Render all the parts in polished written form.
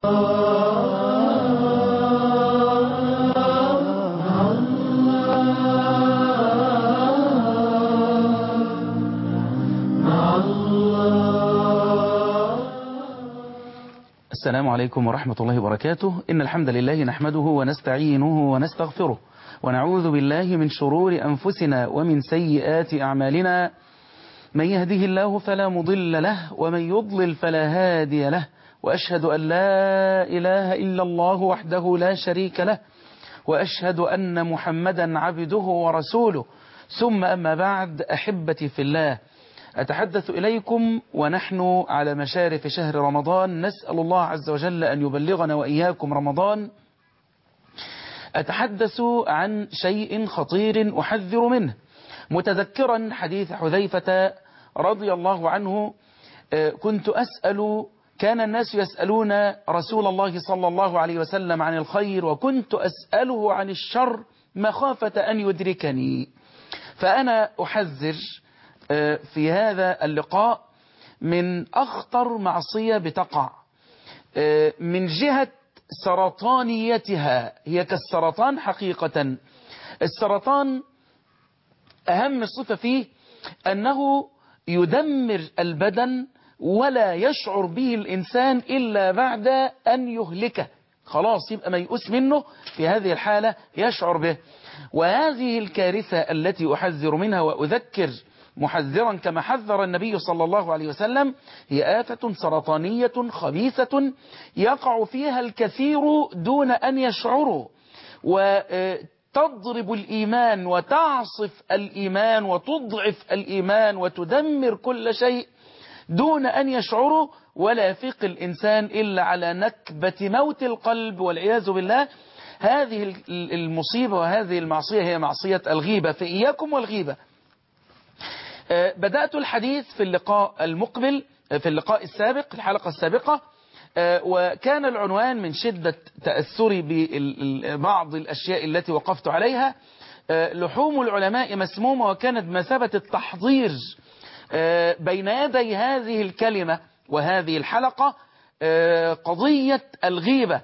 السلام عليكم ورحمة الله وبركاته. إن الحمد لله نحمده ونستعينه ونستغفره ونعوذ بالله من شرور أنفسنا ومن سيئات أعمالنا. من يهده الله فلا مضل له ومن يضلل فلا هادي له، وأشهد أن لا إله إلا الله وحده لا شريك له، وأشهد أن محمدا عبده ورسوله. ثم أما بعد، أحبتي في الله، أتحدث إليكم ونحن على مشارف شهر رمضان، نسأل الله عز وجل أن يبلغنا وإياكم رمضان. أتحدث عن شيء خطير أحذر منه، متذكرا حديث حذيفة رضي الله عنه. كنت أسأل، كان الناس يسألون رسول الله صلى الله عليه وسلم عن الخير، وكنت أسأله عن الشر مخافة أن يدركني. فأنا أحذر في هذا اللقاء من أخطر معصية بتقع من جهة سرطانيتها. هي كالسرطان حقيقة. السرطان أهم صفة فيه أنه يدمر البدن ولا يشعر به الإنسان إلا بعد أن يهلكه. خلاص يبقى ميؤوس منه، في هذه الحالة يشعر به. وهذه الكارثة التي أحذر منها وأذكر محذرا كما حذر النبي صلى الله عليه وسلم، هي آفة سرطانية خبيثة يقع فيها الكثير دون أن يشعروا، وتضرب الإيمان وتعصف الإيمان وتضعف الإيمان وتدمر كل شيء دون أن يشعروا، ولا يفيق الإنسان إلا على نكبة موت القلب والعياذ بالله. هذه المصيبة وهذه المعصية هي معصية الغيبة. فإياكم والغيبة. بدأت الحديث في اللقاء المقبل، في اللقاء السابق، الحلقة السابقة، وكان العنوان من شدة تأثري ببعض الأشياء التي وقفت عليها: لحوم العلماء مسمومة. وكانت بمثابة التحضير بين يدي هذه الكلمة وهذه الحلقة قضية الغيبة،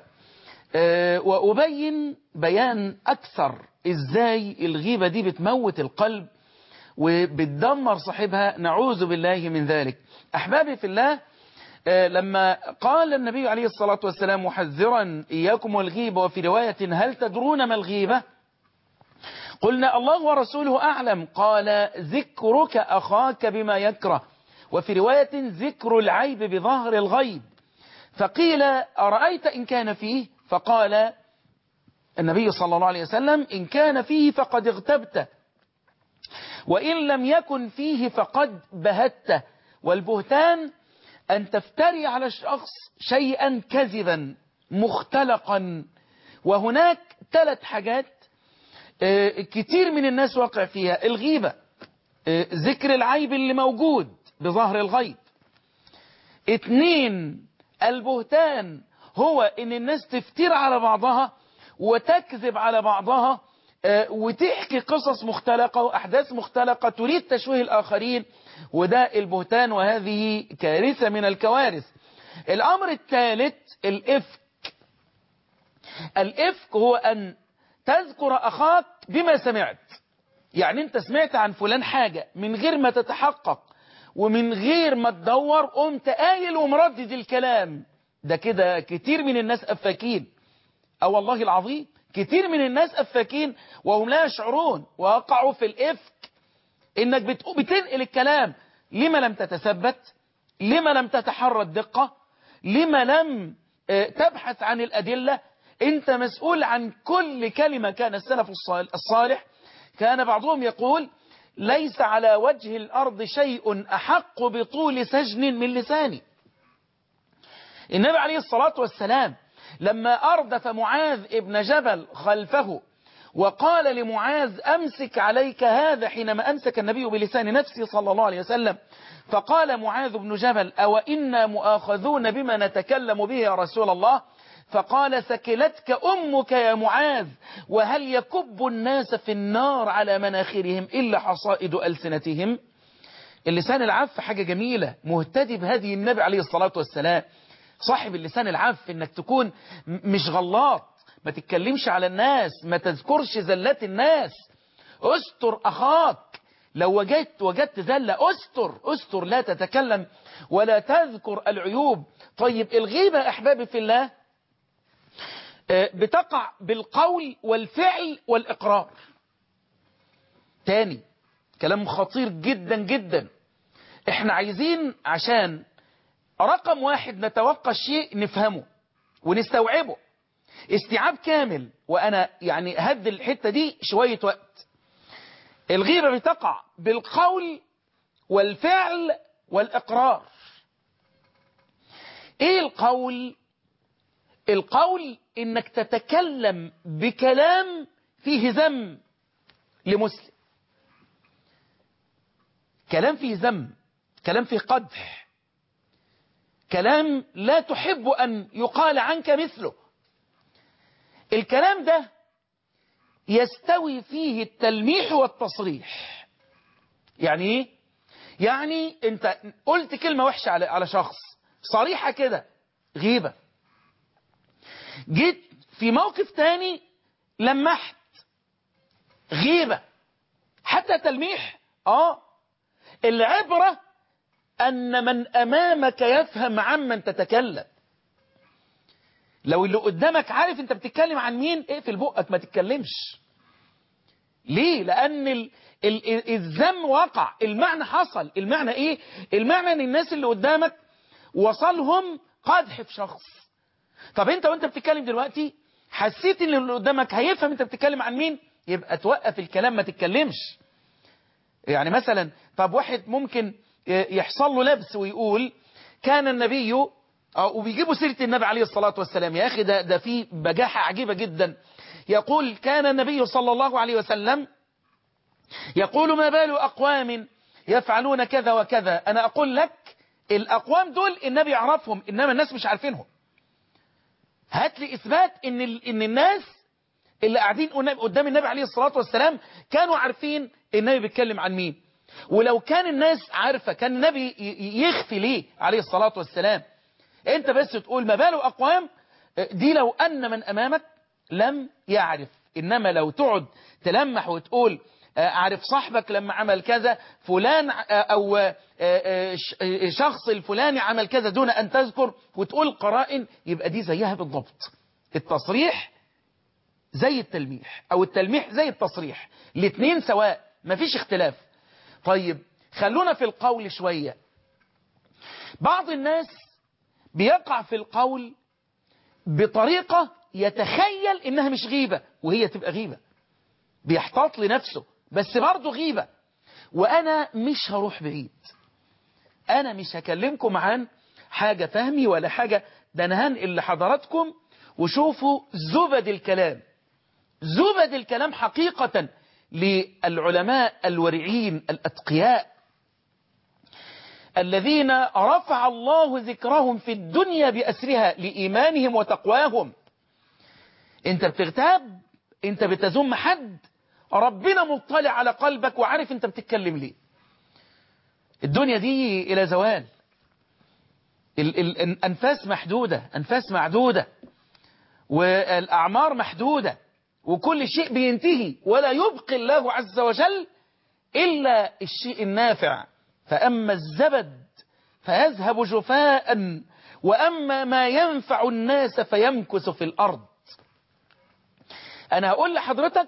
وأبين بيان أكثر إزاي الغيبة دي بتموت القلب وبتدمر صاحبها، نعوذ بالله من ذلك. أحبابي في الله، لما قال النبي عليه الصلاة والسلام محذرا إياكم والغيبة، وفي رواية هل تدرون ما الغيبة؟ قلنا الله ورسوله أعلم. قال ذكرك أخاك بما يكره، وفي رواية ذكر العيب بظهر الغيب. فقيل أرأيت إن كان فيه؟ فقال النبي صلى الله عليه وسلم إن كان فيه فقد اغتبته، وإن لم يكن فيه فقد بهته. والبهتان أن تفتري على الشخص شيئا كذبا مختلقا. وهناك 3 حاجات كتير من الناس واقع فيها: الغيبة، ذكر العيب اللي موجود بظهر الغيب. 2 البهتان، هو ان الناس تفتر على بعضها وتكذب على بعضها وتحكي قصص مختلقة وأحداث مختلقة تريد تشويه الآخرين، وده البهتان، وهذه كارثة من الكوارث. الأمر الثالث الإفك. الإفك هو أن تذكر أخاك بما سمعت. يعني أنت سمعت عن فلان حاجة من غير ما تتحقق ومن غير ما تدور، قمت قايل ومردد الكلام ده. كده كتير من الناس أفاكين، أو والله العظيم كتير من الناس أفاكين وهم لا يشعرون، وقعوا في الإفك. إنك بتنقل الكلام. لما لم تتثبت؟ لما لم تتحرى الدقة؟ لما لم تبحث عن الأدلة؟ أنت مسؤول عن كل كلمة. كان السلف الصالح كان بعضهم يقول ليس على وجه الأرض شيء أحق بطول سجن من لساني. النبي عليه الصلاة والسلام لما أردف معاذ ابن جبل خلفه وقال لمعاذ أمسك عليك هذا، حينما أمسك النبي بلسان نفسه صلى الله عليه وسلم، فقال معاذ بن جبل أو إنا مؤاخذون بما نتكلم به يا رسول الله؟ فقال ثكلتك أمك يا معاذ، وهل يكب الناس في النار على مناخرهم إلا حصائد ألسنتهم؟ اللسان العف حاجة جميلة، مهتدي بهدي النبي عليه الصلاة والسلام. صاحب اللسان العف، انك تكون مش غلاط، ما تتكلمش على الناس، ما تذكرش زلات الناس. استر اخاك، لو وجدت زلة استر، لا تتكلم ولا تذكر العيوب. طيب الغيبة احبابي في الله بتقع بالقول والفعل والإقرار. تاني كلام خطير جدا جدا. احنا عايزين عشان رقم واحد نتوقع الشيء نفهمه ونستوعبه استيعاب كامل. وأنا يعني هدي الحتة دي شوية وقت. الغيبة بتقع بالقول والفعل والإقرار. ايه القول؟ القول انك تتكلم بكلام فيه ذم لمسلم، كلام فيه ذم، كلام فيه قدح، كلام لا تحب ان يقال عنك مثله. الكلام ده يستوي فيه التلميح والتصريح. يعني ايه؟ يعني انت قلت كلمة وحشة على شخص صريحة كده، غيبة. جيت في موقف تاني لمحت، غيبة. حتى تلميح العبرة أن من أمامك يفهم عمن تتكلم. لو اللي قدامك عارف انت بتتكلم عن مين، اقفل بقك ما تتكلمش. ليه؟ لأن الذم وقع، المعنى حصل. المعنى ايه؟ المعنى ان الناس اللي قدامك وصلهم قدح في شخص. طب انت وانت بتتكلم دلوقتي حسيت ان اللي قدامك هيفهم انت بتتكلم عن مين، يبقى توقف الكلام ما تتكلمش. يعني مثلا طب واحد ممكن يحصل له لبس ويقول كان النبي، وبيجيبوا سيرة النبي عليه الصلاة والسلام. يا أخي ده فيه بجاحة عجيبة جدا. يقول كان النبي صلى الله عليه وسلم يقول ما بال أقوام يفعلون كذا وكذا. أنا أقول لك الأقوام دول النبي يعرفهم، إنما الناس مش عارفينهم. هات لي إثبات إن الناس اللي قاعدين قدام النبي عليه الصلاة والسلام كانوا عارفين النبي بيتكلم عن مين. ولو كان الناس عارفة كان النبي يخفي ليه عليه الصلاة والسلام؟ انت بس تقول ما باله أقوام، دي لو أن من أمامك لم يعرف. إنما لو تقعد تلمح وتقول عارف صاحبك لما عمل كذا فلان أو شخص الفلاني عمل كذا دون أن تذكر وتقول قرائن، يبقى دي زيها بالضبط. التصريح زي التلميح أو التلميح زي التصريح، الاثنين سواء مفيش اختلاف. طيب خلونا في القول شوية. بعض الناس بيقع في القول بطريقة يتخيل إنها مش غيبة وهي تبقى غيبة، بيحتاط لنفسه بس برضه غيبة. وأنا مش هروح بعيد، أنا مش هكلمكم عن حاجة فهمي ولا حاجة، ده أنا هنقل لحضراتكم وشوفوا زبد الكلام. زبد الكلام حقيقة للعلماء الورعين الأتقياء الذين رفع الله ذكرهم في الدنيا بأسرها لإيمانهم وتقواهم. انت بتغتاب، انت بتذم حد، ربنا مطلع على قلبك وعارف انت بتتكلم ليه. الدنيا دي إلى زوال، الأنفاس محدودة، أنفاس معدودة، والأعمار محدودة، وكل شيء بينتهي، ولا يبقي الله عز وجل إلا الشيء النافع. فأما الزبد فيذهب جفاء، وأما ما ينفع الناس فيمكث في الأرض. أنا هقول لحضرتك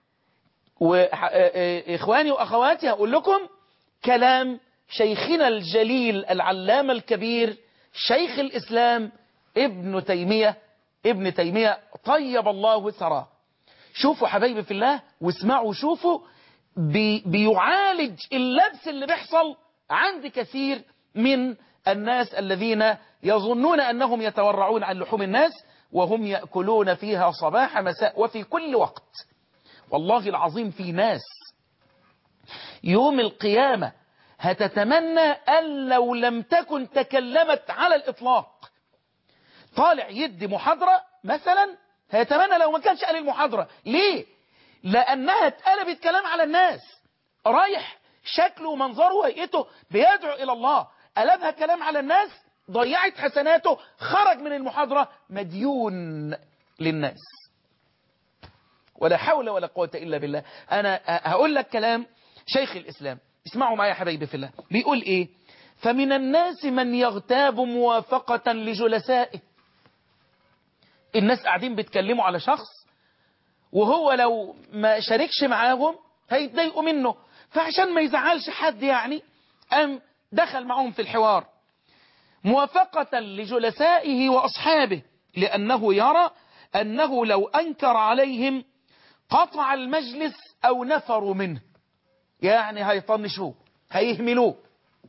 وإخواني وأخواتي هقول لكم كلام شيخنا الجليل العلامة الكبير شيخ الإسلام ابن تيمية طيب الله ثراه. شوفوا حبايبي في الله واسمعوا وشوفوا، بيعالج اللبس اللي بيحصل عند كثير من الناس الذين يظنون أنهم يتورعون عن لحوم الناس وهم يأكلون فيها صباح مساء وفي كل وقت. والله العظيم في ناس يوم القيامة هتتمنى أن لو لم تكن تكلمت على الإطلاق. طالع يدي محاضرة مثلا هيتمنى لو ما كانش قال المحاضرة. ليه؟ لأنها اتقلبت كلام على الناس. رايح شكله ومنظره وهيئته بيدعو إلى الله، قلبها كلام على الناس، ضيعت حسناته، خرج من المحاضرة مديون للناس. ولا حول ولا قوة إلا بالله. أنا هقول لك كلام شيخ الإسلام، اسمعوا معي يا حبايبي في الله. بيقول إيه؟ فمن الناس من يغتاب موافقة لجلسائه. الناس قاعدين بيتكلموا على شخص، وهو لو ما شاركش معاهم هيتضايقوا منه، فعشان ما يزعلش حد يعني قام دخل معهم في الحوار موافقة لجلسائه وأصحابه، لأنه يرى أنه لو أنكر عليهم قطع المجلس أو نفروا منه، يعني هيطنشوه هيهملوه.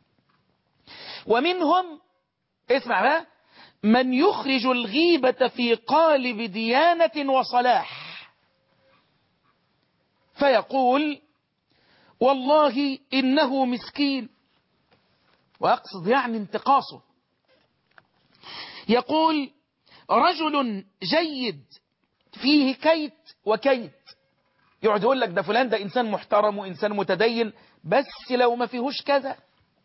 ومنهم، اسمع بقى، من يخرج الغيبة في قالب ديانة وصلاح، فيقول والله إنه مسكين، ويقصد يعني انتقاصه. يقول رجل جيد فيه كيت وكيت، يقعد يقول لك ده فلان ده إنسان محترم وإنسان متدين، بس لو ما فيهوش كذا،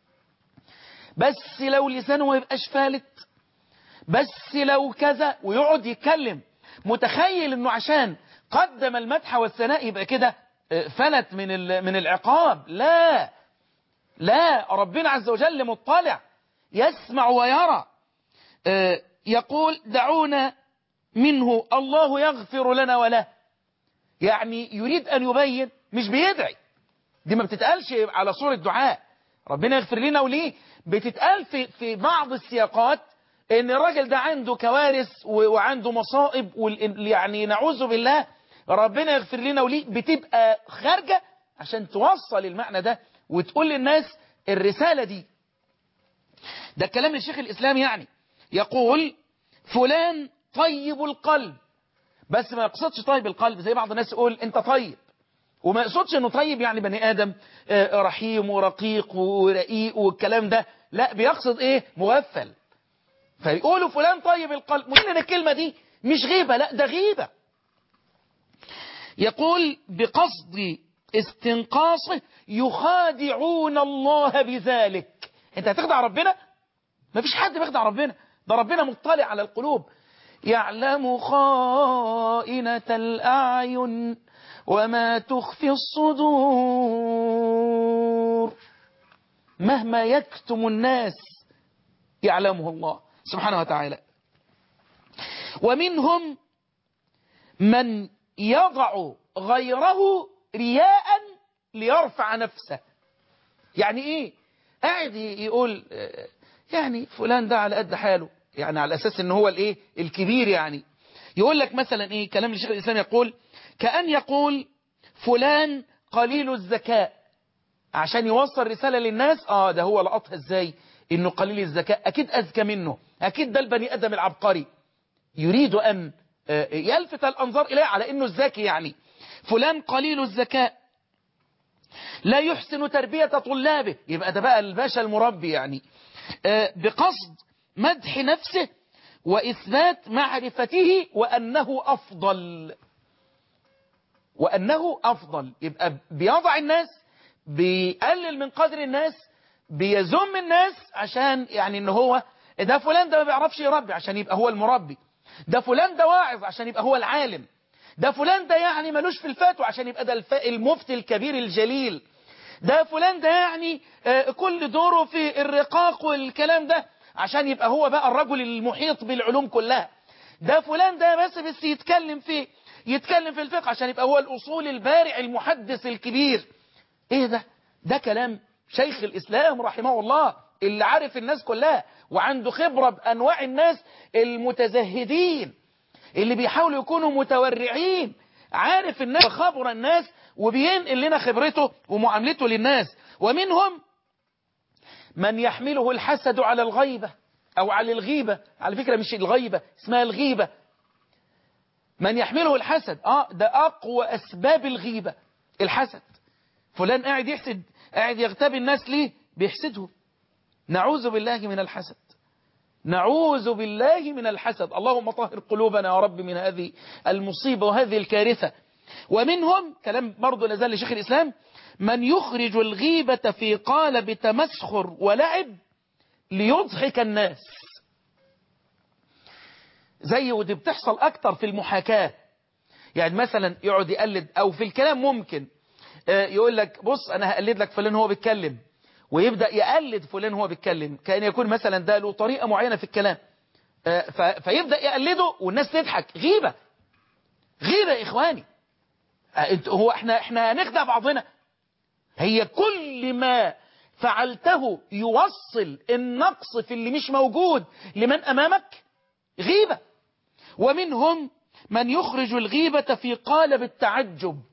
بس لو لسانه ما يبقاش فالت، بس لو كذا، ويقعد يتكلم متخيل انه عشان قدم المدح والثناء يبقى كده فلت من العقاب. لا لا، ربنا عز وجل مطلع يسمع ويرى. يقول دعونا منه الله يغفر لنا وله، يعني يريد أن يبين، مش بيدعي، دي ما بتتقالش على صورة دعاء ربنا يغفر لنا وليه، بتتقال في بعض السياقات ان الراجل ده عنده كوارث وعنده مصائب، يعني نعوذ بالله ربنا يغفر لنا وليه، بتبقى خارجة عشان توصل المعنى ده وتقول للناس الرسالة دي. ده الكلام للشيخ الإسلام، يعني يقول فلان طيب القلب، بس ما يقصدش طيب القلب زي بعض الناس يقول انت طيب، وما يقصدش انه طيب يعني بني آدم رحيم ورقيق ورقيق والكلام ده، لا بيقصد ايه؟ مغفل. فيقولوا فلان طيب القلب، مش ان الكلمة دي مش غيبة، لا ده غيبة. يقول بقصد استنقاصه يخادعون الله بذلك. انت هتخدع ربنا؟ ما فيش حد بيخدع ربنا، ده ربنا مطلع على القلوب، يعلم خائنة الأعين وما تخفي الصدور، مهما يكتم الناس يعلمه الله سبحانه وتعالى. ومنهم من يضع غيره رياء ليرفع نفسه. يعني ايه؟ قاعد يقول يعني فلان ده على قد حاله، يعني على اساس ان هو الايه الكبير، يعني يقول لك مثلا ايه كلام الشيخ الاسلام، يقول كأن يقول فلان قليل الذكاء، عشان يوصل رسالة للناس، ده هو لقطها ازاي انه قليل الذكاء، اكيد اذكى منه، اكيد ده البني ادم العبقري، يريد ان يلفت الانظار اليه على انه الذكي. يعني فلان قليل الذكاء لا يحسن تربية طلابه، يبقى ده بقى الباشا المربي، يعني بقصد مدح نفسه وإثبات معرفته وأنه أفضل، وأنه أفضل، يبقى بيضع الناس، بيقلل من قدر الناس، بيذم الناس، عشان يعني ان هو ده فلان ده ما بيعرفش يربي عشان يبقى هو المربي، ده فلان ده واعظ عشان يبقى هو العالم، ده فلان ده يعني ملوش في الفتوى عشان يبقى ده المفتي الكبير الجليل، ده فلان ده يعني كل دوره في الرقاق والكلام ده عشان يبقى هو بقى الرجل المحيط بالعلوم كلها، ده فلان ده بس يتكلم في الفقه عشان يبقى هو الأصول البارع المحدث الكبير. ايه ده؟ ده كلام شيخ الإسلام رحمه الله اللي عارف الناس كلها وعنده خبرة بأنواع الناس المتزهدين اللي بيحاولوا يكونوا متورعين، عارف الناس وخبر الناس وبينقل لنا خبرته ومعاملته للناس. ومنهم من يحمله الحسد على الغيبة أو على الغيبة، على فكرة مش الغيبة، اسمها الغيبة. من يحمله الحسد، ده أقوى أسباب الغيبة الحسد. فلان قاعد يحسد، قاعد يغتاب الناس ليه؟ بيحسده. نعوذ بالله من الحسد، نعوذ بالله من الحسد. اللهم طهر قلوبنا يا رب من هذه المصيبة وهذه الكارثة. ومنهم كلام برضو لازال لشيخ الإسلام من يخرج الغيبة في قالب تمسخر ولعب ليضحك الناس. زي ودي بتحصل أكتر في المحاكاة. يعني مثلا يقعد يقلد، أو في الكلام ممكن يقول لك بص أنا هقلد لك فلان هو بيتكلم، ويبدأ يقلد فلان هو بيتكلم، كأن يكون مثلا ده له طريقة معينة في الكلام، فيبدأ يقلده والناس تضحك. غيبة، غيبة يا إخواني. هو احنا هنخدع بعضنا؟ هي كل ما فعلته يوصل النقص في اللي مش موجود لمن أمامك غيبة. ومنهم من يخرج الغيبة في قالب التعجب،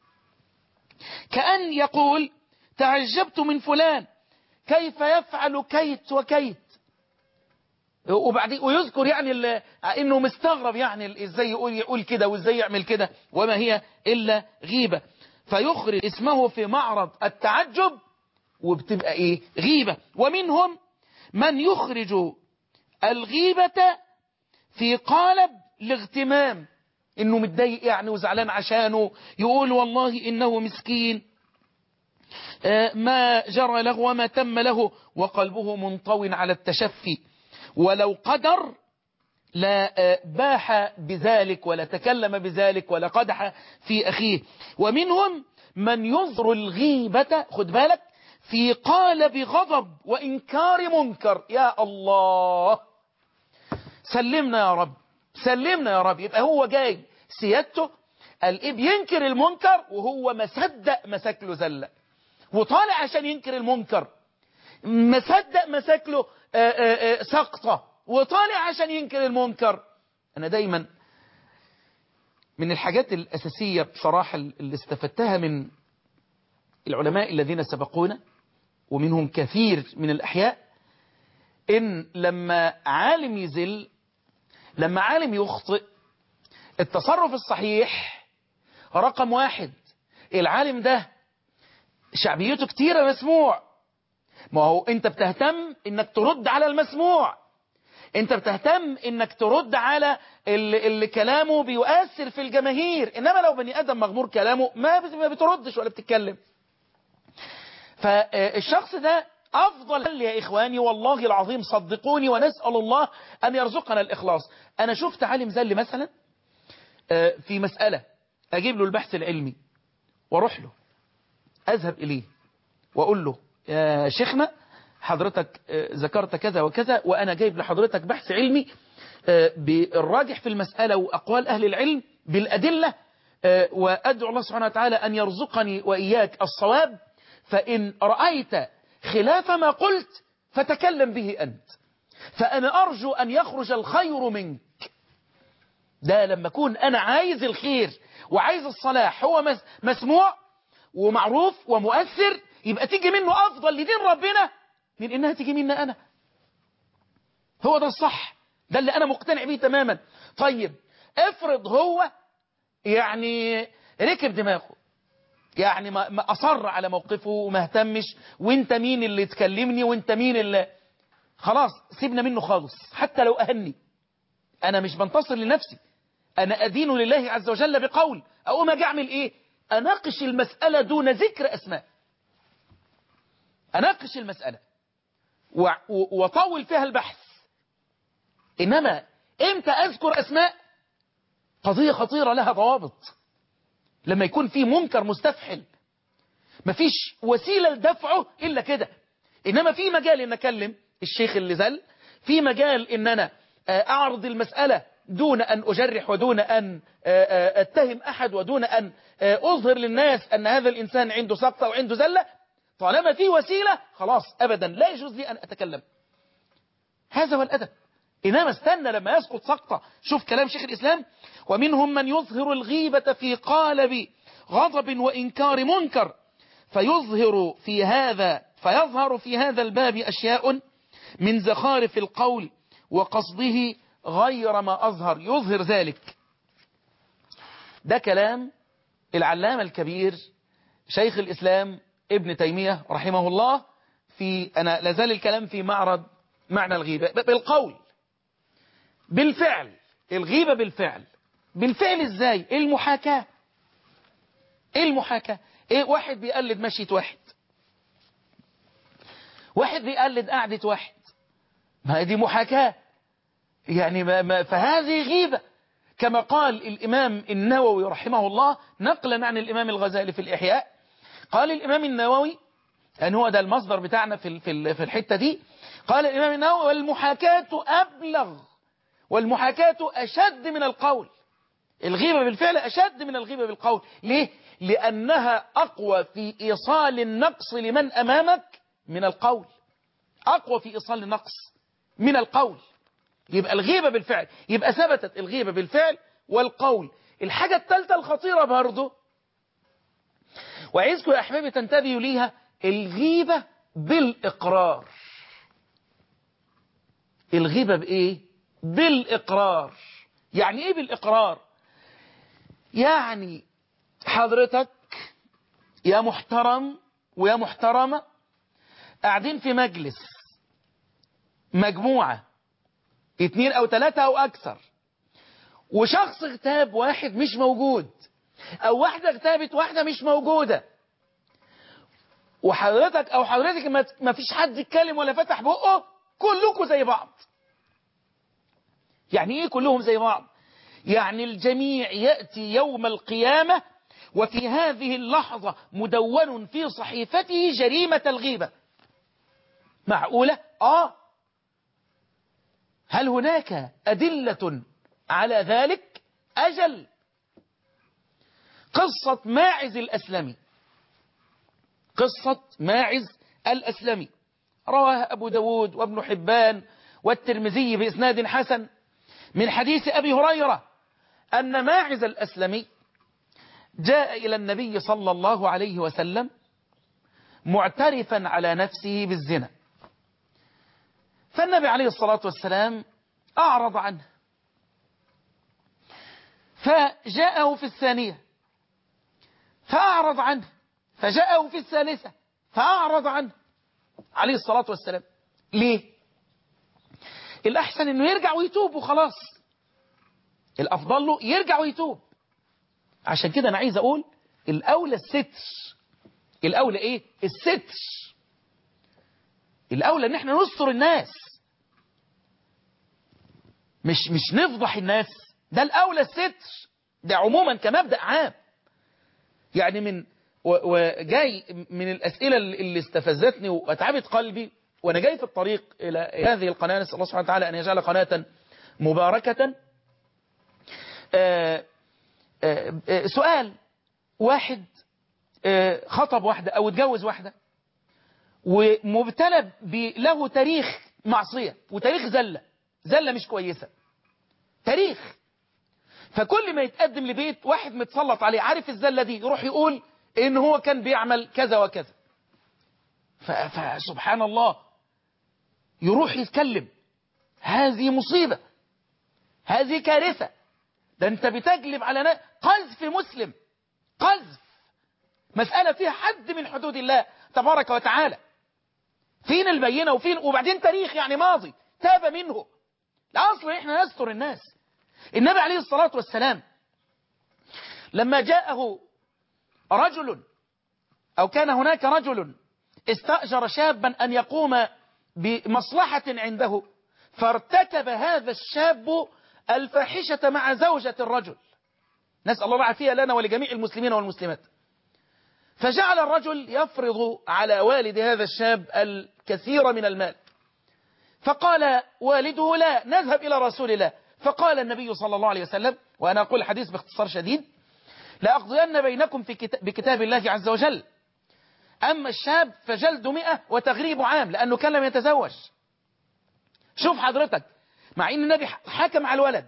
كأن يقول تعجبت من فلان كيف يفعل كيت وكيت، وبعدين ويذكر يعني انه مستغرب، يعني ازاي يقول كده وازاي يعمل كده، وما هي الا غيبة. فيخرج اسمه في معرض التعجب وبتبقى ايه؟ غيبة. ومنهم من يخرج الغيبة في قالب الاغتمام، انه متضايق يعني وزعلان عشانه، يقول والله انه مسكين ما جرى له وما تم له، وقلبه منطو على التشفي، ولو قدر لا باح بذلك ولا تكلم بذلك ولا قدح في أخيه. ومنهم من يظهر الغيبة، خد بالك، في قالب غضب وإنكار منكر. يا الله، سلمنا يا رب، سلمنا يا رب. يبقى هو جاي سيادته قال إيه؟ بينكر المنكر وهو مصدق مساك له زلة، وطالع عشان ينكر المنكر مصدق مساك له سقطة، وطالع عشان ينكر المنكر. أنا دايما من الحاجات الأساسية بصراحة اللي استفدتها من العلماء الذين سبقونا ومنهم كثير من الأحياء، إن لما عالم يزل، لما عالم يخطئ، التصرف الصحيح رقم واحد، العالم ده شعبيته كتيرة مسموع. ما هو انت بتهتم انك ترد على المسموع، انت بتهتم انك ترد على اللي كلامه بيؤثر في الجماهير. انما لو بني ادم مغمور كلامه ما بتردش ولا بتتكلم. فالشخص ده افضل يا اخواني، والله العظيم صدقوني، ونسأل الله ان يرزقنا الاخلاص. انا شفت عالم زل مثلا في مسألة، اجيب له البحث العلمي واروح له، اذهب اليه واقول له يا شيخنا حضرتك ذكرت كذا وكذا، وأنا جايب لحضرتك بحث علمي بالراجح في المسألة وأقوال أهل العلم بالأدلة، وأدعو الله سبحانه وتعالى أن يرزقني وإياك الصواب، فإن رأيت خلاف ما قلت فتكلم به أنت، فأنا أرجو أن يخرج الخير منك. ده لما أكون أنا عايز الخير وعايز الصلاح، هو مسموع ومعروف ومؤثر، يبقى تيجي منه أفضل لدين ربنا من إنها تيجي مني أنا. هو ده الصح، ده اللي أنا مقتنع به تماما. طيب افرض هو يعني ركب دماغه، يعني ما أصر على موقفه وما اهتمش، وانت مين اللي تكلمني وانت مين اللي، خلاص سيبنا منه خالص. حتى لو أهني، أنا مش بنتصر لنفسي، أنا أدين لله عز وجل بقول، أقوم أجي أعمل إيه؟ أناقش المسألة دون ذكر أسماء، أناقش المسألة وطول فيها البحث. إنما إمتى أذكر أسماء؟ قضية خطيرة لها ضوابط. لما يكون في منكر مستفحل مفيش وسيلة لدفعه إلا كده. إنما في مجال إن أكلم الشيخ اللي زل، في مجال إن أنا أعرض المسألة دون أن أجرح ودون أن أتهم أحد ودون أن أظهر للناس أن هذا الإنسان عنده سقطة وعنده زلة. طالما في وسيلة خلاص أبدا لا يجوز لي أن أتكلم. هذا هو الأدب. إنما استنى لما يسقط سقطة. شوف كلام شيخ الإسلام: ومنهم من يظهر الغيبة في قالب غضب وإنكار منكر، فيظهر في هذا الباب أشياء من زخارف القول وقصده غير ما أظهر. يظهر ذلك. ده كلام العلامة الكبير شيخ الإسلام ابن تيمية رحمه الله. أنا لازال الكلام في معرض معنى الغيبة بالقول، بالفعل. الغيبة بالفعل ازاي؟ المحاكاة. واحد بيقلد مشية واحد بيقلد قعدة ما دي محاكاة يعني فهذه غيبة، كما قال الإمام النووي رحمه الله نقلا عن الإمام الغزالي في الإحياء. قال الإمام النووي أن هو ده المصدر بتاعنا في الحتة دي. قال الإمام النووي: والمحاكاة أبلغ، والمحاكاة أشد من القول. الغيبة بالفعل أشد من الغيبة بالقول. ليه؟ لأنها أقوى في إيصال النقص لمن أمامك من القول، أقوى في إيصال النقص من القول. يبقى الغيبة بالفعل، يبقى ثبتت الغيبة بالفعل والقول. الحاجة الثالثة الخطيرة برضو، وعايزكم يا أحبابي تنتبهوا ليها: الغيبة بالإقرار. الغيبة بإيه؟ بالإقرار. يعني إيه بالإقرار؟ يعني حضرتك يا محترم ويا محترمة قاعدين في مجلس، مجموعة 2 أو 3 أو أكثر، وشخص اغتاب واحد مش موجود، أو واحدة اغتابت واحدة مش موجودة، وحضرتك أو حضرتك ما فيش حد يتكلم ولا فتح بقه، كلكم زي بعض. يعني إيه كلهم زي بعض؟ يعني الجميع يأتي يوم القيامة وفي هذه اللحظة مدون في صحيفته جريمة الغيبة. معقولة؟ هل هناك أدلة على ذلك؟ أجل. قصة ماعز الأسلمي، قصة ماعز الأسلمي رواها أبو داود وابن حبان والترمذي بإسناد حسن من حديث أبي هريرة أن ماعز الأسلمي جاء إلى النبي صلى الله عليه وسلم معترفا على نفسه بالزنا، فالنبي عليه الصلاة والسلام أعرض عنه، فجاءه في الثانية فأعرض عنه، فجاءه في الثالثة فأعرض عنه عليه الصلاة والسلام. ليه؟ الأحسن أنه يرجع ويتوب وخلاص، الأفضل له يرجع ويتوب. عشان كده أنا عايز أقول الأولى الستر. الأولى إيه؟ الستر. الأولى أن احنا نستر الناس، مش نفضح الناس. ده الأولى الستر، ده عموما كمبدأ عام. يعني وجاي من الأسئلة اللي استفزتني وأتعبت قلبي وأنا جاي في الطريق إلى هذه القناة، نسأل الله سبحانه وتعالى أن يجعل قناة مباركة. سؤال: واحد خطب واحدة أو اتجوز واحدة ومبتلى له تاريخ معصية وتاريخ زلة مش كويسة، تاريخ. فكل ما يتقدم لبيت واحد متسلط عليه عارف الزلة دي يروح يقول إن هو كان بيعمل كذا وكذا، فسبحان الله يروح يتكلم. هذه مصيبة، هذه كارثة. ده أنت بتجلب على قذف مسلم، قذف، مسألة فيها حد من حدود الله تبارك وتعالى. فين البينة وبعدين تاريخ يعني ماضي تاب منه. الأصل إحنا نستر الناس. النبي عليه الصلاة والسلام لما جاءه رجل، أو كان هناك رجل استأجر شابا أن يقوم بمصلحة عنده، فارتكب هذا الشاب الفاحشة مع زوجة الرجل، نسأل الله العافية لنا ولجميع المسلمين والمسلمات. فجعل الرجل يفرض على والد هذا الشاب الكثير من المال، فقال والده: لا، نذهب إلى رسول الله. فقال النبي صلى الله عليه وسلم، وأنا أقول الحديث باختصار شديد: لأقضين بينكم بكتاب الله عز وجل، أما الشاب فجلد 100 وتغريب عام، لأنه كان لم يتزوج. شوف حضرتك، مع أن النبي حكم على الولد،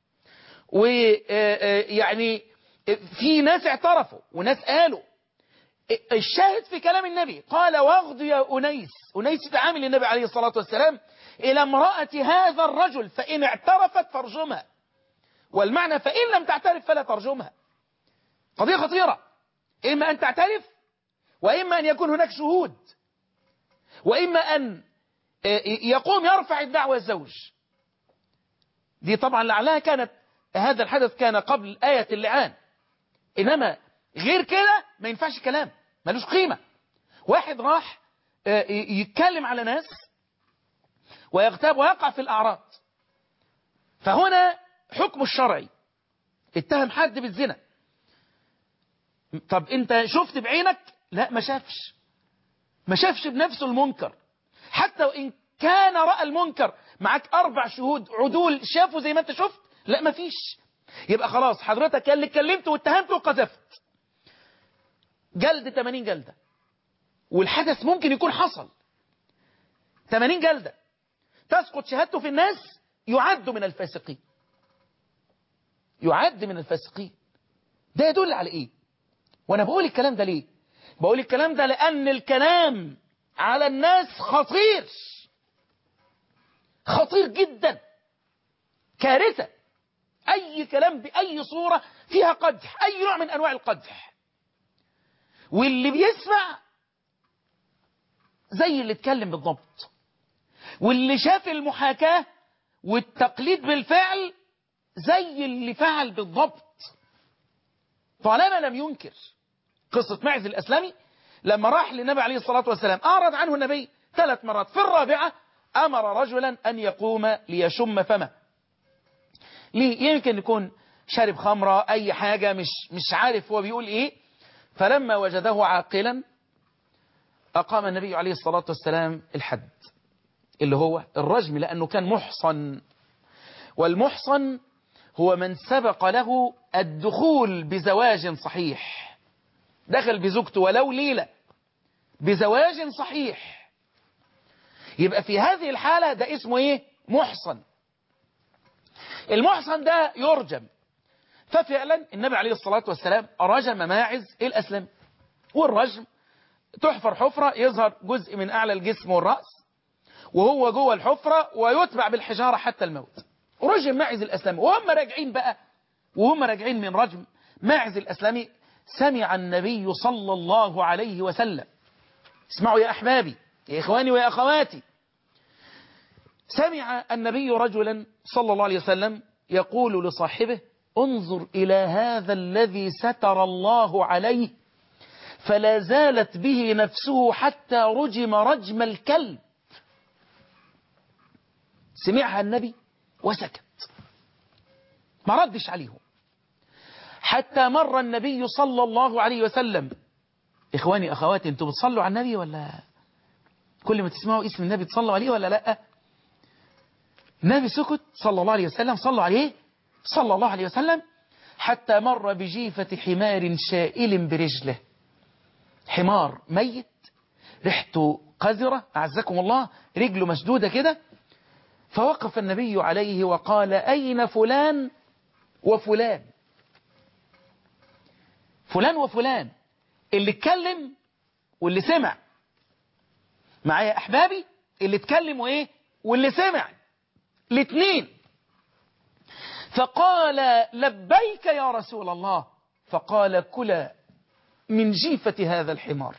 ويعني في ناس اعترفوا وناس قالوا. الشاهد في كلام النبي قال: واغض يا أنيس تعامل النبي عليه الصلاة والسلام إلى امرأة هذا الرجل، فإن اعترفت فارجمها، والمعنى فإن لم تعترف فلا ترجمها. قضية خطيرة، إما أن تعترف، وإما أن يكون هناك شهود، وإما أن يقوم يرفع الدعوة الزوج. دي طبعا لعلها كانت، هذا الحدث كان قبل آية اللعان، إنما غير كده ما ينفعش كلام، ملوش قيمة. واحد راح يتكلم على ناس ويغتاب ويقع في الأعراض. فهنا حكم الشرعي، اتهم حد بالزنا. طب انت شفت بعينك؟ لا، ما شافش بنفسه المنكر. حتى وإن كان رأى المنكر، معك 4 شهود عدول شافوا زي ما انت شفت؟ لا، ما فيش. يبقى خلاص حضرتك اللي اتكلمت واتهمت وقذفت، جلد 80 جلدة، والحدث ممكن يكون حصل. 80 جلدة تسقط شهادته في الناس، يعد من الفاسقين. يعد من الفاسقين. ده يدل على ايه؟ وانا بقول الكلام ده ليه؟ بقول الكلام ده لان الكلام على الناس خطير، خطير جدا، كارثة. اي كلام باي صورة فيها قدح، اي نوع من انواع القدح، واللي بيسمع زي اللي اتكلم بالضبط، واللي شاف المحاكاة والتقليد بالفعل زي اللي فعل بالضبط، طالما لم ينكر. قصة معز الأسلمي لما راح للنبي عليه الصلاة والسلام أعرض عنه النبي 3 مرات، في الرابعة أمر رجلا أن يقوم ليشم فمه. ليه؟ يمكن يكون شارب خمرة، أي حاجة، مش عارف هو بيقول إيه. فلما وجده عاقلا أقام النبي عليه الصلاة والسلام الحد، اللي هو الرجم، لأنه كان محصن. والمحصن هو من سبق له الدخول بزواج صحيح، دخل بزوجته ولو ليلة بزواج صحيح، يبقى في هذه الحالة ده اسمه ايه؟ محصن. المحصن ده يرجم. ففعلا النبي عليه الصلاة والسلام رجم ماعز الأسلمي، والرجم تحفر حفرة يظهر جزء من أعلى الجسم والرأس وهو جوه الحفرة، ويتبع بالحجارة حتى الموت. رجم ماعز الأسلمي. وهم راجعين من رجم ماعز الأسلمي، سمع النبي صلى الله عليه وسلم، اسمعوا يا أحبابي، يا إخواني ويا أخواتي، سمع النبي رجلا صلى الله عليه وسلم يقول لصاحبه: انظر إلى هذا الذي ستر الله عليه فلا زالت به نفسه حتى رجم رجم الكلب. سمعها النبي وسكت، ما ردش عليهم، حتى مر النبي صلى الله عليه وسلم. إخواني أخواتي، أنتوا بتصلوا على النبي ولا كل ما تسمعوا اسم النبي تصلوا عليه ولا لا؟ النبي سكت صلى الله عليه وسلم، صلوا عليه صلى الله عليه وسلم، حتى مر بجيفة حمار شائل برجله. حمار ميت ريحته قذرة أعزكم الله، رجله مسدودة كده. فوقف النبي عليه وقال: أين فلان وفلان؟ فلان وفلان، اللي اتكلم واللي سمع. معايا أحبابي؟ اللي اتكلم وإيه؟ واللي سمع، الاثنين. فقال: لبيك يا رسول الله. فقال: كلا من جيفة هذا الحمار.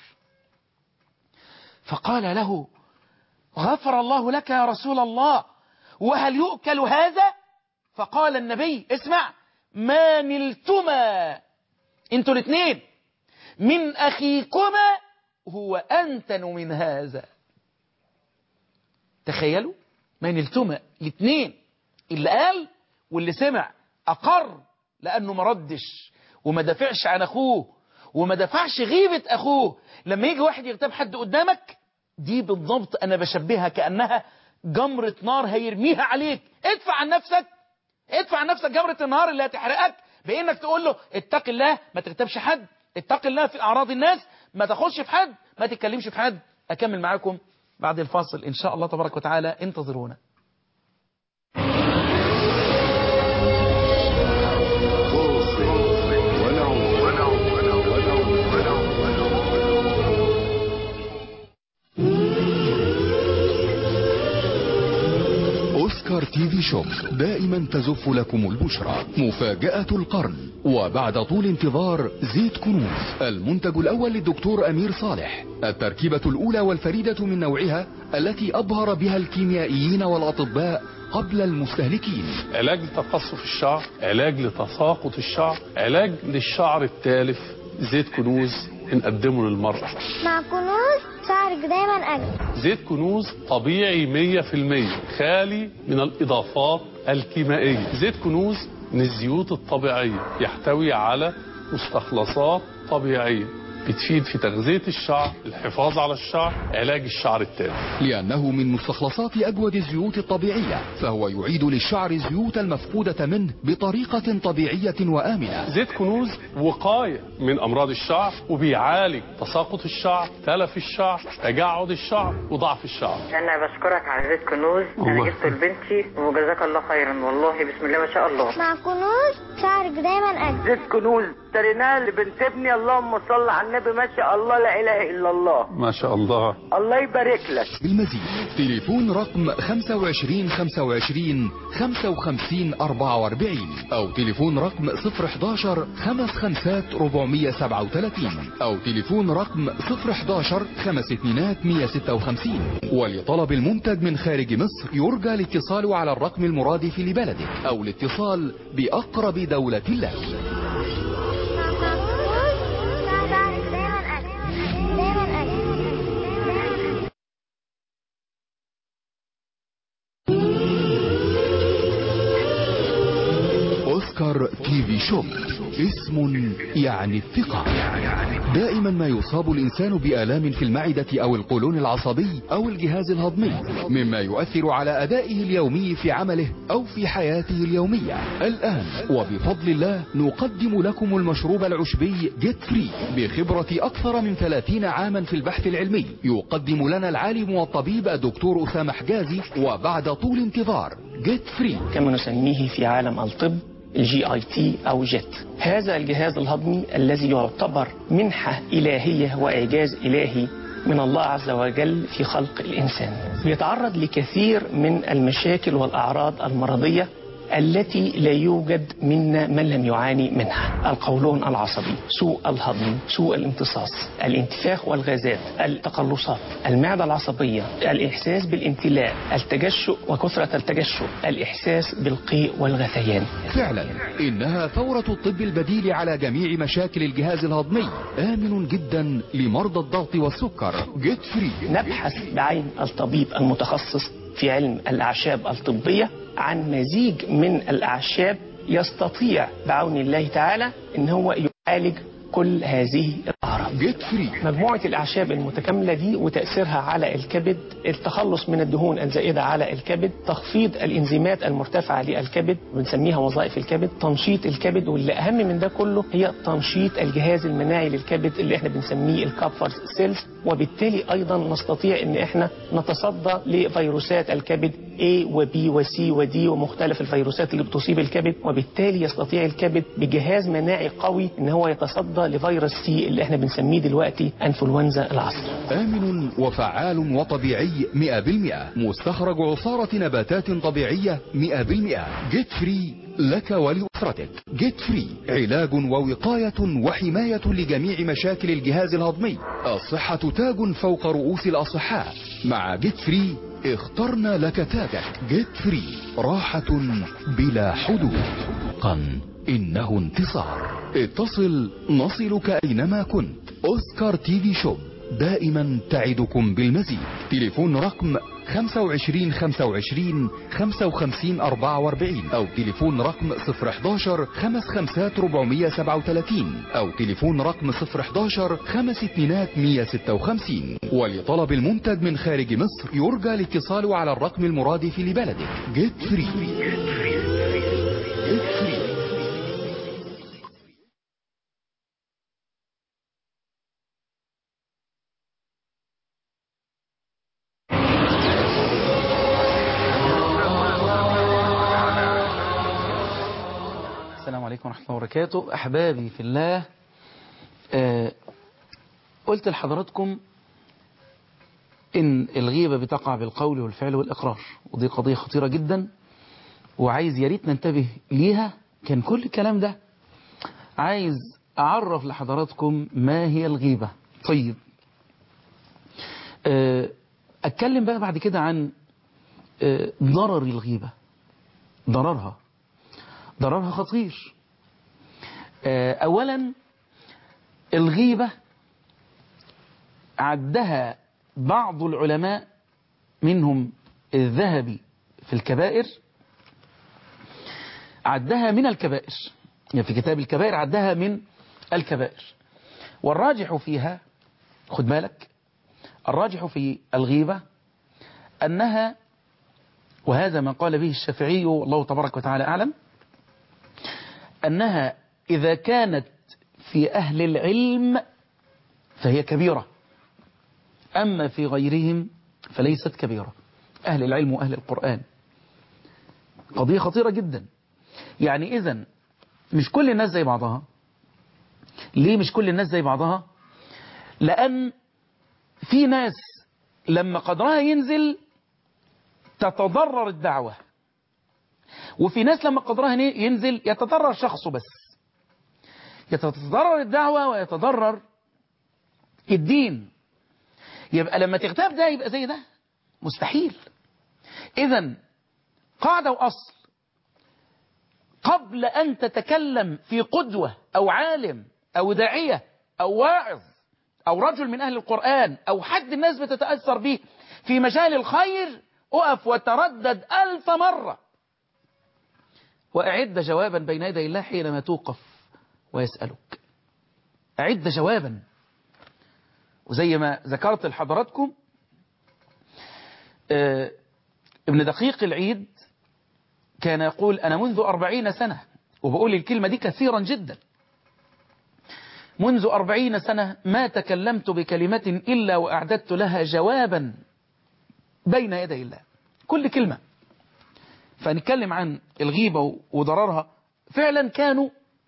فقال له: غفر الله لك يا رسول الله، وهل يؤكل هذا؟ فقال النبي: اسمع، ما نلتما انتوا الاثنين من أخيكما هو أنتن من هذا. تخيلوا، ما نلتما الاثنين، اللي قال واللي سمع، أقر لأنه ما ردش وما دافعش عن أخوه وما دفعش غيبة أخوه. لما يجي واحد يغتاب حد قدامك، دي بالضبط أنا بشبهها كأنها جمرة نار هيرميها عليك. ادفع عن نفسك جمرة النار اللي هتحرقك بإنك تقول له: اتق الله، ما تغتابش حد، اتق الله في أعراض الناس، ما تاخدش في حد، ما تتكلمش في حد. أكمل معاكم بعد الفاصل إن شاء الله تبارك وتعالى، انتظرونا. أوسكار تي في شوب دائما تزف لكم البشرى. مفاجأة القرن، وبعد طول انتظار زيت كنوز، المنتج الأول للدكتور أمير صالح، التركيبة الأولى والفريدة من نوعها التي أبهر بها الكيميائيين والأطباء قبل المستهلكين. علاج لتقصف الشعر، علاج لتساقط الشعر، علاج للشعر التالف زيت كنوز بنقدمه للمرأة. مع كنوز شعرك دايما أجمل. زيت كنوز طبيعي 100%، خالي من الإضافات الكيميائية. زيت كنوز من الزيوت الطبيعية، يحتوي على مستخلصات طبيعية بتفيد في تغذية الشعر، الحفاظ على الشعر، علاج الشعر التالف. لأنه من مستخلصات أجود الزيوت الطبيعية، فهو يعيد للشعر الزيوت المفقودة منه بطريقة طبيعية وآمنة. زيت كنوز وقاية من أمراض الشعر، وبيعالج تساقط الشعر، تلف الشعر، تجعد الشعر، وضعف الشعر. أنا بشكرك على زيت كنوز، أنا جبته لبنتي وجزاك الله خيرا، والله بسم الله ما شاء الله. مع كنوز شعرك دايما أجمل. زيت كنوز اشتريناه لبنت ابني، اللهم صل على النبي، ما شاء الله لا إله إلا الله. ما شاء الله. الله يبارك لك. بالمزيد تليفون رقم 25 25 55 44 أو تليفون رقم 011 55 437 أو تليفون رقم 011 52 156. ولطلب المنتج من خارج مصر يرجى الاتصال على الرقم المرادف لبلدك أو الاتصال بأقرب دولة لك. أوسكار تي في شوب، اسم يعني الثقة. دائما ما يصاب الإنسان بآلام في المعدة أو القولون العصبي أو الجهاز الهضمي، مما يؤثر على أدائه اليومي في عمله أو في حياته اليومية. الآن وبفضل الله نقدم لكم المشروب العشبي جيت فري بخبرة أكثر من 30 عاما في البحث العلمي. يقدم لنا العالم والطبيب الدكتور أسامة حجازي، وبعد طول انتظار جيت فري كما نسميه في عالم الطب الGIT أو جيت. هذا الجهاز الهضمي الذي يعتبر منحة إلهية وإعجاز إلهي من الله عز وجل في خلق الإنسان، يتعرض لكثير من المشاكل والأعراض المرضية التي لا يوجد منا من لم يعاني منها: القولون العصبي، سوء الهضم، سوء الامتصاص، الانتفاخ والغازات، التقلصات، المعدة العصبية، الإحساس بالامتلاء، التجشؤ وكثرة التجشؤ، الإحساس بالقيء والغثيان. فعلا إنها ثورة الطب البديل على جميع مشاكل الجهاز الهضمي، آمن جدا لمرضى الضغط والسكر. جيت فري. نبحث بعين الطبيب المتخصص في علم الأعشاب الطبية عن مزيج من الأعشاب يستطيع بعون الله تعالى إن هو يعالج كل هذه الأعراض. جيت فري. مجموعة الأعشاب المتكاملة دي وتأثيرها على الكبد، التخلص من الدهون الزائدة على الكبد، تخفيض الإنزيمات المرتفعة للكبد بنسميها وظائف الكبد، تنشيط الكبد، واللي أهم من ده كله هي تنشيط الجهاز المناعي للكبد اللي احنا بنسميه الكابفر سيلز، وبالتالي أيضا نستطيع إن احنا نتصدى لفيروسات الكبد A و B و C و D ومختلف الفيروسات اللي بتصيب الكبد، وبالتالي يستطيع الكبد بجهاز مناعي قوي إن هو يتصدى لفيروس سي اللي احنا بنسميه دلوقتي انفلونزا العصر. آمن وفعال وطبيعي 100%، مستخرج عصارة نباتات طبيعية 100%. جيت فري لك ولأسرتك. جيت فري علاج ووقاية وحماية لجميع مشاكل الجهاز الهضمي. الصحة تاج فوق رؤوس الأصحاء. مع جيت فري اخترنا لك تاجك. جيت فري راحة بلا حدود. إنه انتصار. اتصل نصلك أينما كنت. أوسكار تي في شوب دائما تعدكم بالمزيد. تليفون رقم 25 25 55 44 أو تليفون رقم 011 55 437 أو تليفون رقم 011 52 156. ولطلب المنتج من خارج مصر يرجى الاتصال على الرقم المرادف لبلدك. جيت فري. جيت فري. السلام عليكم ورحمة الله وبركاته. أحبابي في الله، قلت لحضراتكم إن الغيبة بتقع بالقول والفعل والإقرار، ودي قضية خطيرة جدا وعايز ياريت ننتبه ليها. كان كل الكلام ده عايز أعرف لحضراتكم ما هي الغيبة. طيب، أتكلم بقى بعد كده عن ضرر الغيبة. ضررها خطير. أولا الغيبة عدها بعض العلماء منهم الذهبي في الكبائر، عدها من الكبائر، يعني في كتاب الكبائر عدها من الكبائر. والراجح فيها، خد بالك، الراجح في الغيبة أنها، وهذا ما قال به الشافعي والله تبارك وتعالى أعلم، أنها إذا كانت في أهل العلم فهي كبيرة، أما في غيرهم فليست كبيرة. أهل العلم وأهل القرآن قضية خطيرة جدا. يعني إذن مش كل الناس زي بعضها. ليه مش كل الناس زي بعضها؟ لأن في ناس لما قدرها ينزل تتضرر الدعوة، وفي ناس لما قدرها ينزل يتضرر شخصه بس، يتضرر الدعوة ويتضرر الدين. يبقى لما تغتاب ده يبقى زي ده مستحيل. إذن قاعدة وأصل، قبل أن تتكلم في قدوة أو عالم أو داعية أو واعظ أو رجل من أهل القرآن أو حد الناس بتتأثر به في مجال الخير، أقف وتردد 1000 مرة وأعد جوابا بين يدي الله حينما توقف ويسألك. أعد جوابا. وزي ما ذكرت لحضراتكم ابن دقيق العيد كان يقول: أنا منذ 40 سنة، وبقول الكلمة دي كثيرا جدا، منذ 40 سنة ما تكلمت بكلمة إلا وأعددت لها جوابا بين يدي الله، كل كلمة. فنتكلم عن الغيبة وضررها. فعلا كانوا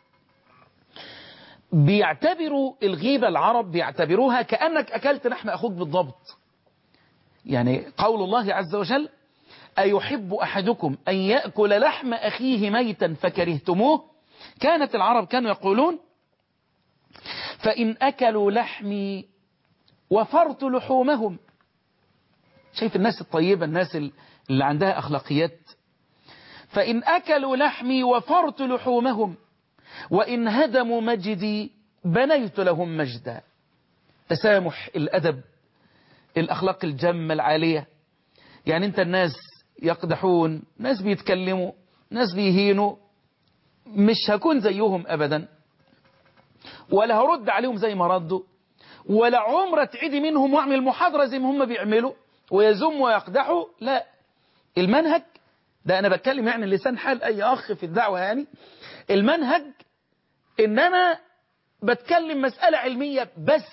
بيعتبروا الغيبة، العرب بيعتبروها كأنك أكلت لحم أخوك بالضبط. يعني قول الله عز وجل: أيحب أحدكم أن يأكل لحم أخيه ميتا فكرهتموه. كانت العرب كانوا يقولون: فإن أكلوا لحمي وفرت لحومهم. شايف الناس الطيبة، الناس اللي عندها أخلاقيات. فإن أكلوا لحمي وفرت لحومهم وإن هدموا مجدي بنيت لهم مجدا. تسامح، الأدب، الأخلاق الجمة العالية. يعني أنت الناس يقدحون، ناس بيتكلموا، ناس بيهينوا، مش هكون زيهم أبدا، ولا هرد عليهم زي ما ردوا، ولا عمرة تعيدي منهم واعمل محاضرة زي ما هم بيعملوا ويزم ويقدحوا. لا، المنهج ده أنا بتكلم يعني لسان حال أي أخ في الدعوة. يعني المنهج إن أنا بتكلم مسألة علمية بس.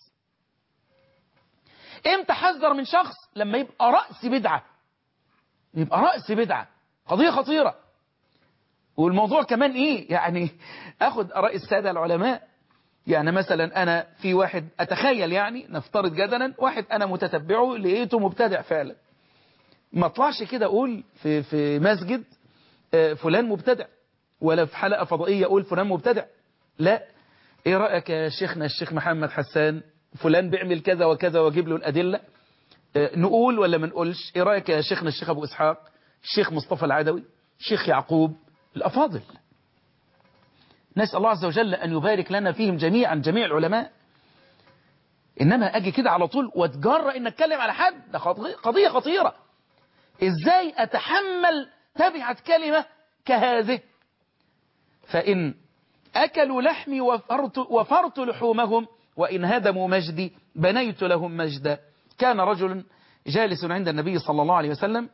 إمتى حذر من شخص؟ لما يبقى رأس بدعة، يبقى رأس بدعة، قضية خطيرة. والموضوع كمان إيه؟ يعني أخذ آراء السادة العلماء. يعني مثلا أنا في واحد أتخيل، يعني نفترض جدلا واحد أنا متتبعه لقيته مبتدع فعلا، ما اطلعش كده أقول في مسجد فلان مبتدع، ولا في حلقة فضائية أقول فلان مبتدع. لا، إيه رأيك يا شيخنا الشيخ محمد حسان فلان بيعمل كذا وكذا وأجيب له الأدلة؟ نقول ولا ما نقولش؟ إيه رأيك يا شيخنا الشيخ أبو إسحاق، الشيخ مصطفى العدوي، الشيخ يعقوب، الأفاضل. نسأل الله عز وجل أن يبارك لنا فيهم جميعا، جميع العلماء. إنما أجي كده على طول واتجرأ إن أتكلم على حد، ده قضية خطيرة. إزاي أتحمل تبعة كلمة كهذه؟ فإن أكلوا لحمي وفرت لحومهم وإن هدموا مجدي بنيت لهم مجدا. كان رجل جالس عند النبي صلى الله عليه وسلم،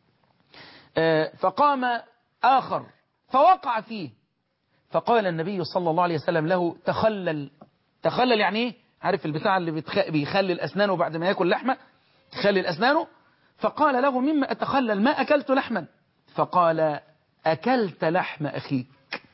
فقام آخر فوقع فيه، فقال النبي صلى الله عليه وسلم له: تخلل. تخلل يعني ايه؟ عارف البتاع اللي بيخلل أسنانه بعد ما يأكل لحمة، تخلل أسنانه. فقال له: مما أتخلل؟ ما أكلت لحما. فقال: أكلت لحم أخيك،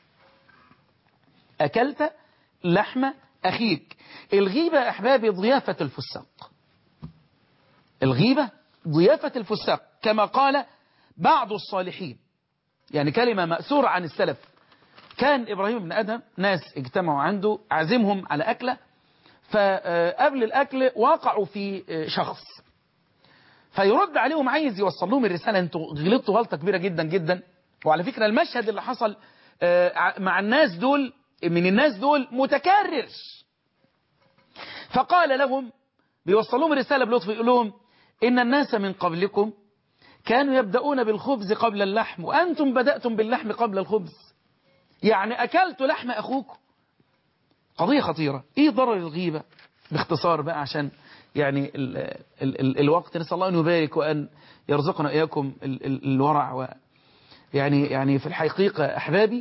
أكلت لحم أخيك. الغيبة أحبابي ضيافة الفساق، الغيبة ضيافة الفساق، كما قال بعض الصالحين. يعني كلمة مأثورة عن السلف. كان إبراهيم بن أدهم ناس اجتمعوا عنده، عزمهم على أكلة، فقبل الأكل وقعوا في شخص، فيرد عليهم، عايز يوصل لهم الرسالة: انتوا غلطتوا غلطة كبيرة جدا جدا. وعلى فكرة المشهد اللي حصل مع الناس دول، من الناس دول، متكرر فقال لهم بيوصلهم رسالة بلطف، يقول لهم إن الناس من قبلكم كانوا يبدأون بالخبز قبل اللحم وأنتم بدأتم باللحم قبل الخبز، يعني أكلت لحم أخوكم. قضية خطيرة. إيه ضرر الغيبة باختصار بقى، عشان يعني الوقت، نسأل الله أن يبارك وأن يرزقنا إياكم الورع. يعني في الحقيقة أحبابي،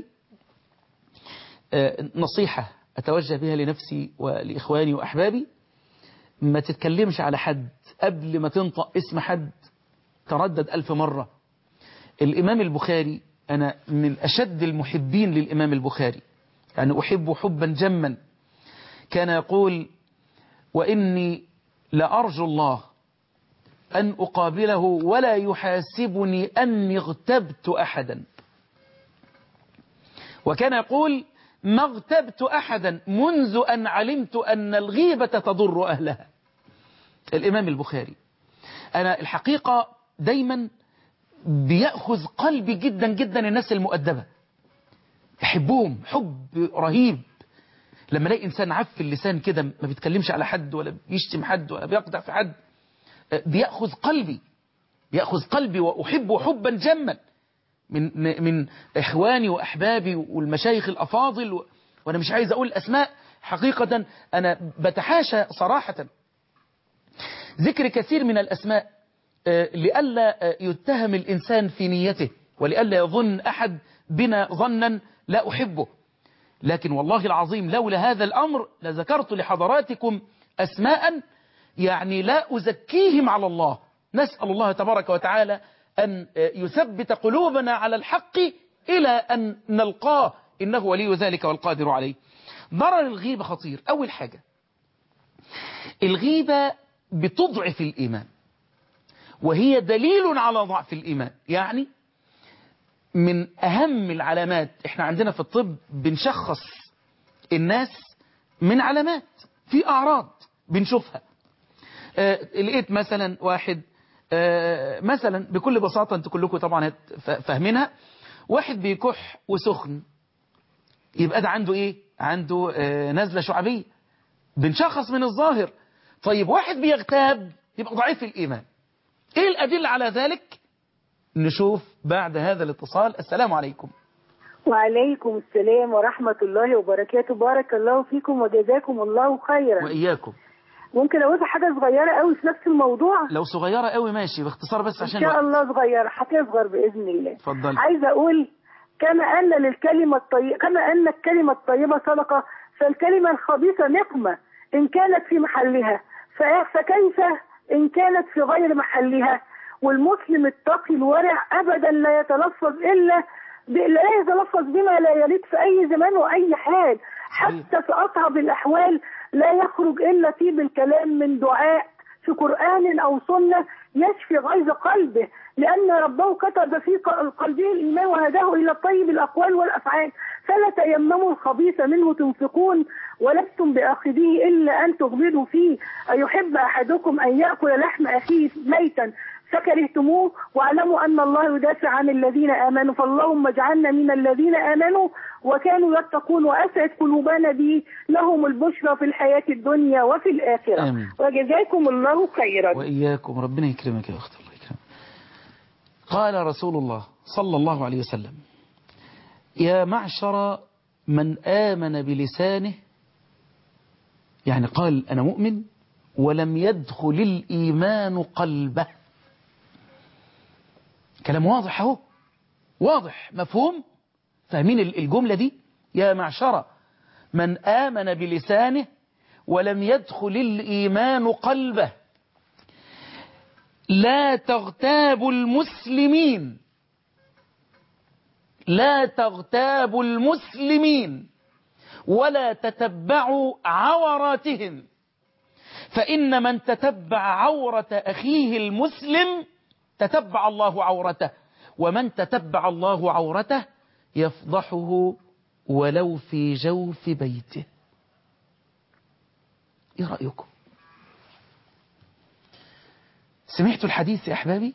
نصيحة أتوجه بها لنفسي ولإخواني وأحبابي: ما تتكلمش على حد قبل ما تنطق اسم حد، تردد 1000 مرة. الإمام البخاري، أنا من أشد المحبين للإمام البخاري، يعني أحبه حبا جما. كان يقول: وإني لأرجو الله أن أقابله ولا يحاسبني أني اغتبت أحدا. وكان يقول: ما اغتبت أحدا منذ أن علمت أن الغيبة تضر أهلها. الإمام البخاري، أنا الحقيقة دايما بيأخذ قلبي جدا جدا الناس المؤدبة، بحبهم حب رهيب. لما الاقي إنسان عف اللسان كده، ما بيتكلمش على حد ولا بيشتم حد ولا بيقطع في حد، بيأخذ قلبي وأحبه حبا جما من إخواني وأحبابي والمشايخ الأفاضل. وأنا مش عايز أقول أسماء، حقيقة أنا بتحاشى صراحة ذكر كثير من الأسماء لئلا يتهم الإنسان في نيته، ولئلا يظن أحد بنا ظنا لا أحبه. لكن والله العظيم لولا هذا الأمر لذكرت لحضراتكم أسماء يعني لا أزكيهم على الله. نسأل الله تبارك وتعالى أن يثبت قلوبنا على الحق إلى أن نلقاه، إنه ولي ذلك والقادر عليه. ضرر الغيبة خطير. أول حاجة، الغيبة بتضعف الإيمان، وهي دليل على ضعف الإيمان. يعني من أهم العلامات، إحنا عندنا في الطب بنشخص الناس من علامات، في أعراض بنشوفها. لقيت مثلا واحد مثلا بكل بساطة، انتوا كلكم طبعا فاهمينها، واحد بيكح وسخن، يبقى ده عنده ايه؟ عنده نزلة شعبية، بنشخص من الظاهر. طيب واحد بيغتاب، يبقى ضعيف الإيمان. ايه الأدلة على ذلك؟ نشوف بعد هذا الاتصال. السلام عليكم. وعليكم السلام ورحمة الله وبركاته. بارك الله فيكم وجزاكم الله خيرا. وإياكم. ممكن أقول حاجة صغيرة قوي في نفس الموضوع؟ لو صغيرة قوي ماشي، باختصار بس عشان إن شاء الله صغيرة، هتصغر بإذن الله. اتفضل. عايزة أقول كما أن الكلمة الطيبة صدقة، فالكلمة الخبيثة نقمة إن كانت في محلها، فكيف إن كانت في غير محلها؟ والمسلم التقي الورع أبدا لا يتلفظ بما لا يليق في أي زمان وأي حال، حتى في أصعب الأحوال لا يخرج إلا طيب الكلام من دعاء في قرآن أو سنة يشفي غيظ قلبه، لأن ربه كتب في قلبه الإيمان وهداه إلى طيب الأقوال والأفعال. فلا تيمموا الخبيث منه تنفقون ولستم بآخذيه إلا أن تغمضوا فيه. أيحب أحدكم أن يأكل لحم أخيه ميتا فكرهتموه، واعلموا أن الله يدافع عن الذين آمنوا، فاللهم اجعلنا من الذين آمنوا وكانوا يتقون وأسعد قلوبنا به، لهم البشرى في الحياة الدنيا وفي الآخرة. آمين. وجزاكم الله خيرا. وإياكم، ربنا يكرمك يا أخت، الله يكرمك. قال رسول الله صلى الله عليه وسلم: يا معشر من آمن بلسانه، يعني قال أنا مؤمن ولم يدخل الإيمان قلبه. كلام واضح اهو، واضح مفهوم، فاهمين الجملة دي؟ يا معشر من آمن بلسانه ولم يدخل الإيمان قلبه، لا تغتابوا المسلمين، لا تغتابوا المسلمين ولا تتبعوا عوراتهم، فإن من تتبع عورة أخيه المسلم تتبع الله عورته، ومن تتبع الله عورته يفضحه ولو في جوف بيته. ايه رأيكم؟ سمعتوا الحديث يا أحبابي؟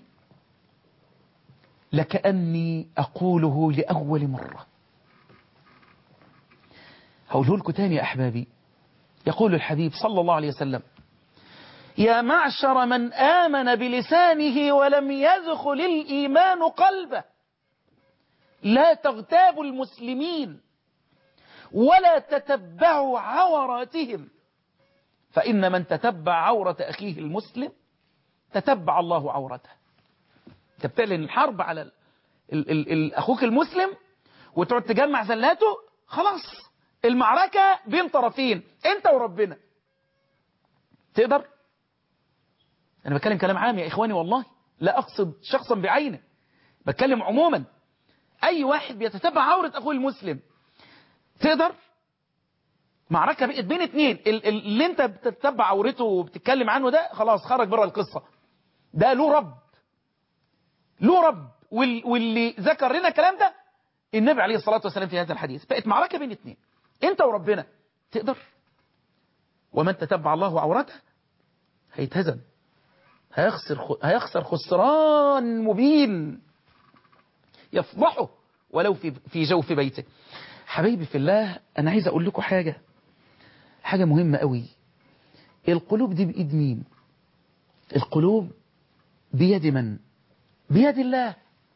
لكأني أقوله لأول مرة. هقوله لكم تاني يا أحبابي، يقول الحبيب صلى الله عليه وسلم: يا معشر من آمن بلسانه ولم يدخل الإيمان قلبه، لا تغتابوا المسلمين ولا تتبعوا عوراتهم، فإن من تتبع عورة أخيه المسلم تتبع الله عورته. انت بتعلن الحرب على أخوك المسلم وتقعد تجمع زلاته، خلاص المعركة بين طرفين، انت وربنا. تقدر؟ انا بتكلم كلام عام يا اخواني، والله لا اقصد شخصا بعينه، بتكلم عموما. اي واحد بيتتبع عورة اخوه المسلم، تقدر؟ معركة بين اتنين، اللي انت بتتبع عورته وبتتكلم عنه ده خلاص خرج بره القصة، ده له رب، له رب. واللي ذكر لنا الكلام ده النبي عليه الصلاة والسلام في هذا الحديث. بقت معركة بين اتنين، انت وربنا. تقدر؟ ومن تتبع الله عورته هيتهزم، هيخسر خسران مبين يفضحه ولو في جوف بيته. حبيبي في الله، أنا عايز أقول لكم حاجة مهمة قوي. القلوب دي بإيد مين؟ القلوب بيد من؟ بيد الله.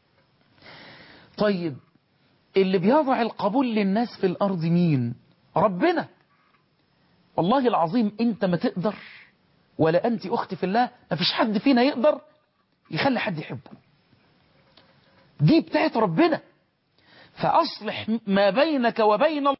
طيب اللي بيضع القبول للناس في الأرض مين؟ ربنا. والله العظيم انت ما تقدر، ولا أنت أختي في الله، ما فيش حد فينا يقدر يخلي حد يحبه. دي بتاعت ربنا. فأصلح ما بينك وبين